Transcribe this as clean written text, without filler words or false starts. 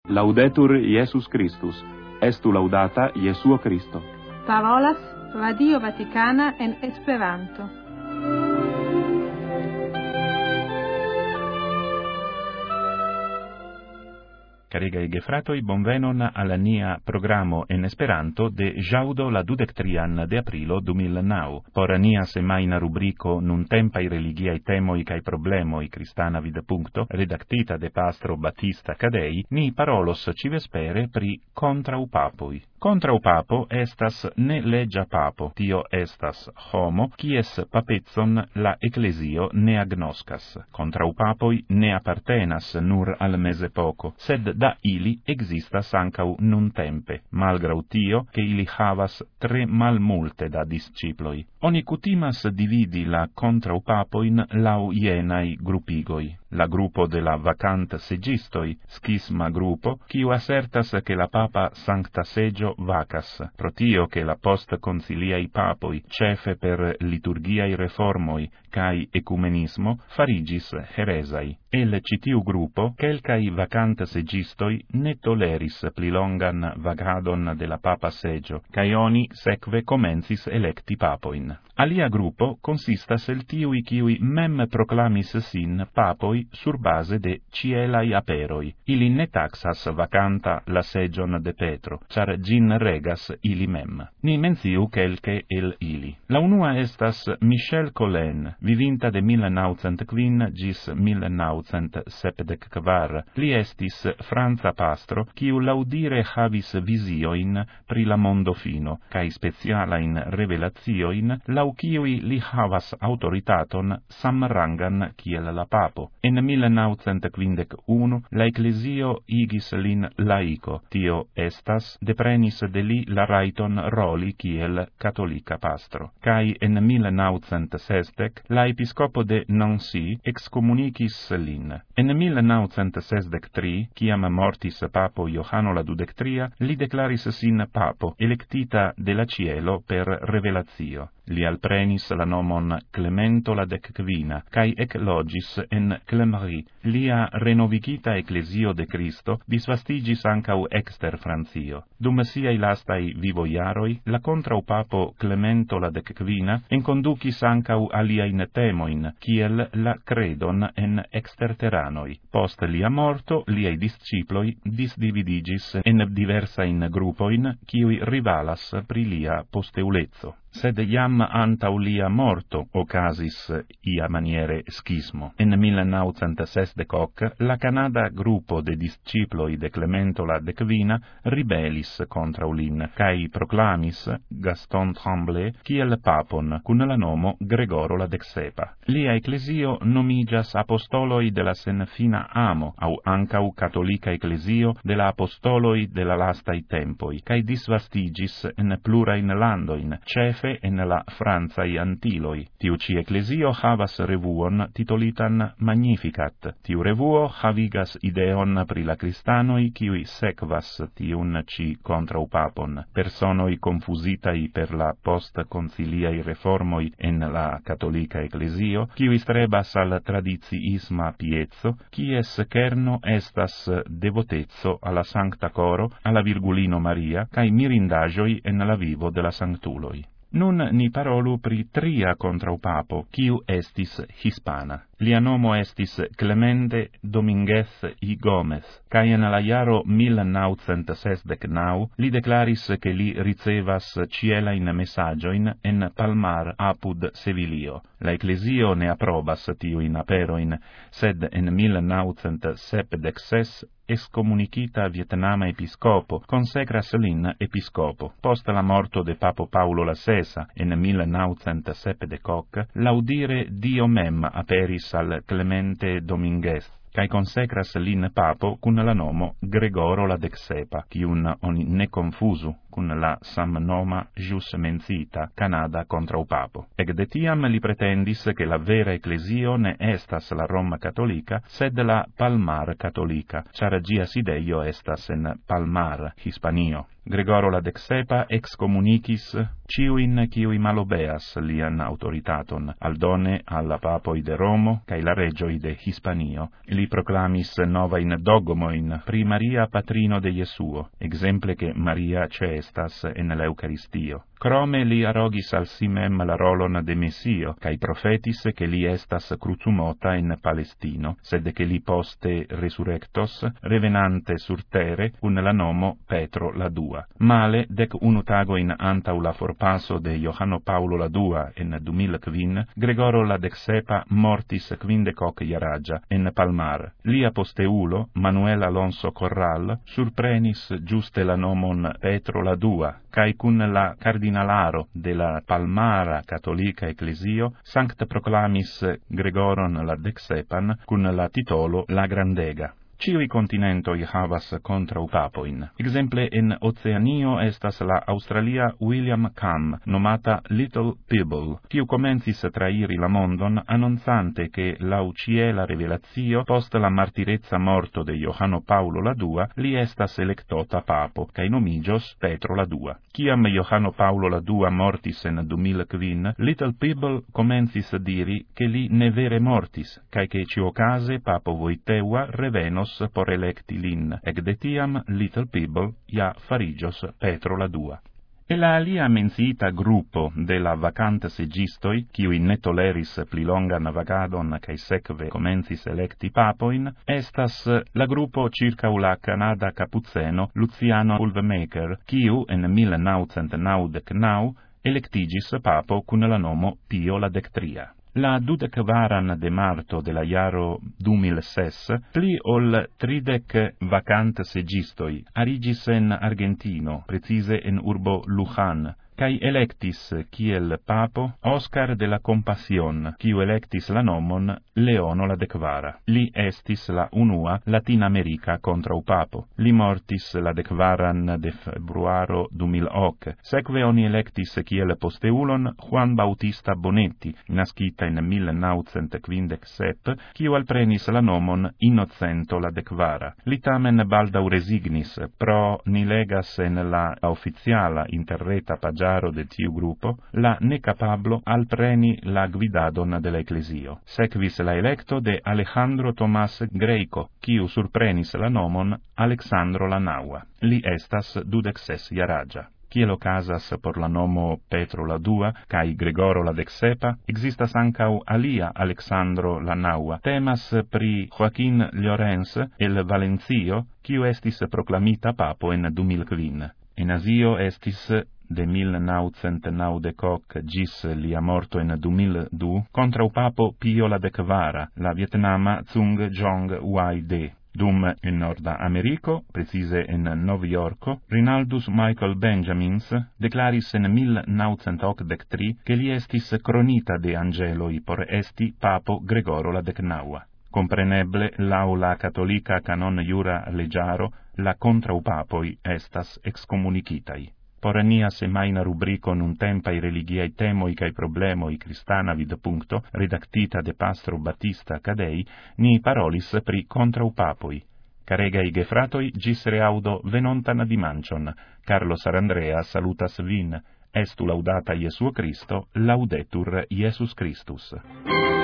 Laudetur Iesus Christus, estu laudata Jesuo Christo. Parolas Radio Vaticana en Esperanto. Carigaj gefratoj, bonvenon al nia programo en Esperanto de ĵaŭdo la 23 de aprilo 2009. Por nia semajna rubriko Nuntempaj religiaj temoj kaj problemoj kristana vidpunkto, redaktita de pastro Battista Cadei, ni parolos ĉivespere pri kontraŭpapoj. Kontraŭpapo estas ne leĝa papo, tio estas homo, kies papecon la eklezio ne agnoskas. Kontraŭpapoj ne apartenas nur al mezepoko, sed da ili existas ankaŭ nuntempe, malgraŭ tio, ke ili havas tre malmulte da disĉiploj. Oni kutimas dividi la kontraŭpapojn laŭ jenaj grupigoj. La grupo de la vacant segistoi, schisma grupo, kiu assertas che la papa sancta seggio vacas, pro tio che la post conciliai papoi, cefe per liturgiai reformoi, cae ecumenismo, farigis heresai. El citiu grupo, quelcai vacant segistoi ne toleris pli longan vagadon de la papa seggio, cae oni seque comencis electi papoin. Alia grupo consistas el tiui kiui mem proclamis sin papoi sur base de cielai aperoi. Ili ne taxas vacanta la seggion de Petro, char gin regas ili mem. Ni menciu quelque el ili. La unua estas Michel Colin, vivinta de 1905 gis 1974. Li estis franca pastro, kiu laudire havis visioin pri la mondo fino, cae specialain revelazioin, lau kiui li havas autoritaton samrangan kiel la papo. En 1951 la ecclesio igis lin laico, tio estas deprenis de li la raiton roli kiel catolica pastro. Kai en 1960 la episcopo de Nancy excommunicis lin. En 1963, kiam mortis papo Johano la XXIII, li declaris sin papo, electita de la cielo per revelatio. Li alprenis la nomon Clemento la XV, cae eclogis en Clemery. Lia renovigita ecclesio de Cristo disvastigis ancau exter Francio. Dum siai lastai vivoiaroi, la contraupapo Clemento la XV enconducis ancau aliain temoin, kiel la credon en exterteranoi. Post lia morto, liai disciploi disdividigis en diversain grupoin, kiui rivalas pri lia posteulezzo. Sed iam antau lia morto ocasis ia maniere schismo. En 1960 la Canada grupo de disciploi de Clemento la XV ribelis contra lin, cae proclamis Gaston Tremblay kiel papon, cun la nomo Gregoro la XVII. Lia ecclesio nomigas apostoloi de la senfina amo, au ancau catolica ecclesio de la apostoloi de la lastai tempoi, cae disvastigis en plurain landoin, cefe en la Franzai Antiloi. Tiu ci ecclesio havas revuon titolitan Magnificat. Tiu revuo havigas ideon pri la cristanoi kiui sekvas tiun ci contraupapon. Personoi confusitai per la post-conciliai reformoi en la catolica ecclesio, kiui strebas al tradiziisma piezzo, kies kerno estas devotezzo alla Sancta Coro, alla Virgulino Maria, cae mirindagioi en la vivo de la sanctuloi. Nun ni parolu pri tria contraupapo, kiu estis hispana. Lia nomo estis Clemente Dominguez y Gómez, cae en la jaro 1969 li declaris che li ricevas cielain messagioin en Palmar apud Sevilio. La ecclesio ne aprobas tiuin aperoin, sed en 1976 excommunicita vietnama episcopo consecras lin episcopo. Post la morto de Papo Paulo VI en 1970, laudire Dio mem aperis al Clemente Dominguez, cae consecras lin papo cun la nomo Gregoro la XVII, cium oni ne confusu cun la samnoma jus mencita Canada contra papo. Ec de tiam li pretendis che la vera ecclesio ne estas la Roma catholica, sed la Palmar catholica, char gia sideio estas en Palmar, Hispanio. Gregoro la dexepa excommunicis ciuin ciui malobeas lian autoritaton, aldone alla papoi de Romo, cae la regioi de Hispanio. Li proclamis novain dogmoin pri Maria patrino de Jesuo, exemple che Maria cestas en l'Eucaristio. Crome li arrogis al si mem la rolon de Messio, cae profetis che li estas crucumota in Palestino, sed che li poste resurrectos, revenante sur terre, un la nomo Petro la Dua. Male, dec unu tago in antau la forpaso de Johanno Paulo la Dua en 2005, Gregoro la dexepa mortis 50 iaragia en Palmar. Lia posteulo, Manuel Alonso Corral, surprenis giuste la nomon Petro la Dua, cae cun la cardinalaro de la Palmara Catholica Ecclesio, sancta proclamis Gregoron la dexepan cun la titolo La Grandega. Ciui continentoi havas contra papoin. Exemple, en Oceanio estas la Australia William Cam, nomata Little Pebble, kiu comencis trairi la mondon, annonzante che lau ciela revelatio, post la martirezza morto de Johanno Paulo la Dua, li estas electota papo, cae nomigios Petro la Dua. Ciam Johanno Paulo la Dua mortis en 2005, Little Pebble comencis diri che li ne vere mortis, cae che ciocase papo Voiteua revenos por electi lin, ec de tiam Little Pebble ja farigios Petro la Dua. E la alia menciita gruppo de la vacante segistoi, kiui ne toleris pli longan vagadon cae sekve comencis electi papoin, estas la gruppo circa la Canada Capuzzeno Luciano Ulvemaker, kiu en 1999 electigis papo cun la nomo Pio la Dectria. La 22 de marto de la jaro 2006, pli ol 30 vacant segistoi arigis en Argentino, precise en urbo Luján, cae electis kiel papo Oscar de la Compassion, kiu electis la nomon Leono la Decvara. Li estis la unua Latin-America contra papo. Li mortis la decvaran de februaro 2008. Sekve oni electis kiel posteulon Juan Bautista Bonetti, nascita in 1957, kiu alprenis la nomon Innocento la Decvara. Li tamen baldau resignis, pro ni legas en la oficiala interreta pagina de tiu gruppo, la necapablo alpreni la guidadon de la Ecclesio. Sequis la electo de Alejandro Tomás Greco, quiu surprenis la nomon Alexandro la Naua. Li estas 26 iaragia. Kiel ocasas por la nomo Petro la Dua, cae Gregoro la Dexepa, existas ancau alia Alexandro la Naua. Temas pri Joaquín Llorens el Valencio, quiu estis proclamita papo en 2005. En Asio estis de 1990 gis lia morto en 2002, contra papo Pio la Decvara, la vietnama Trung Jong Y.D. Dum in Norda Americo, precise en Novi Yorko, Rinaldus Michael Benjamins declaris en 1983 che li estis cronita de angeloi por esti papo Gregoro la Decnaua. Compreneble, lau la catholica canon iura legiaro, la contraupapoi estas excommunicitai. Por nia semaina rubrico nun tempai religiae temoi cae problemoi cristana vid puncto, redactita de Pastro Battista Cadei, ni parolis pri contraupapoi. Caregai gefratoi gis reaudo venontan dimancion. Carlo Sarandrea salutas vin. Estu laudata Iesu Christo, laudetur Iesus Christus.